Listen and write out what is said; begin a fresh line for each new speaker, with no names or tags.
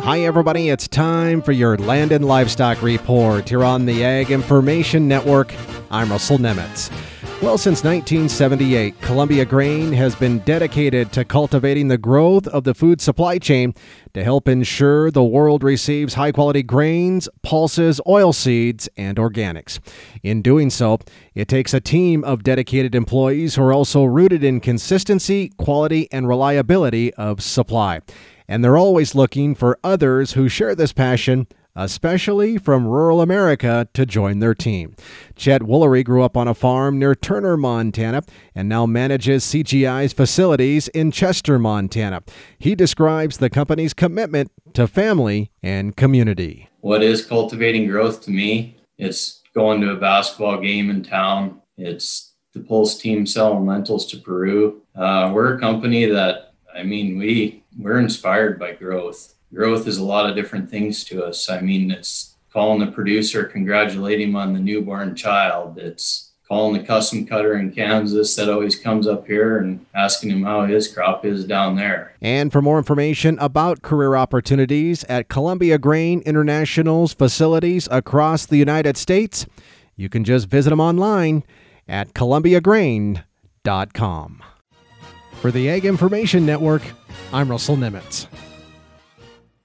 Hi, everybody. It's time for your Land and Livestock Report here on the Ag Information Network. I'm Russell Nemitz. Well, since 1978, Columbia Grain has been dedicated to cultivating the growth of the food supply chain to help ensure the world receives high-quality grains, pulses, oilseeds, and organics. In doing so, it takes a team of dedicated employees who are also rooted in consistency, quality, and reliability of supply. And they're always looking for others who share this passion, especially from rural America, to join their team. Chet Woolery grew up on a farm near Turner, Montana, and now manages CGI's facilities in Chester, Montana. He describes the company's commitment to family and community.
What is cultivating growth to me? It's going to a basketball game in town. It's the Pulse team selling lentils to Peru. We're a company that, we're inspired by growth. Growth is a lot of different things to us. It's calling the producer, congratulating him on the newborn child. It's calling the custom cutter in Kansas that always comes up here and asking him how his crop is down there.
And for more information about career opportunities at Columbia Grain International's facilities across the United States, you can just visit them online at columbiagrain.com. For the Ag Information Network, I'm Russell Nemitz.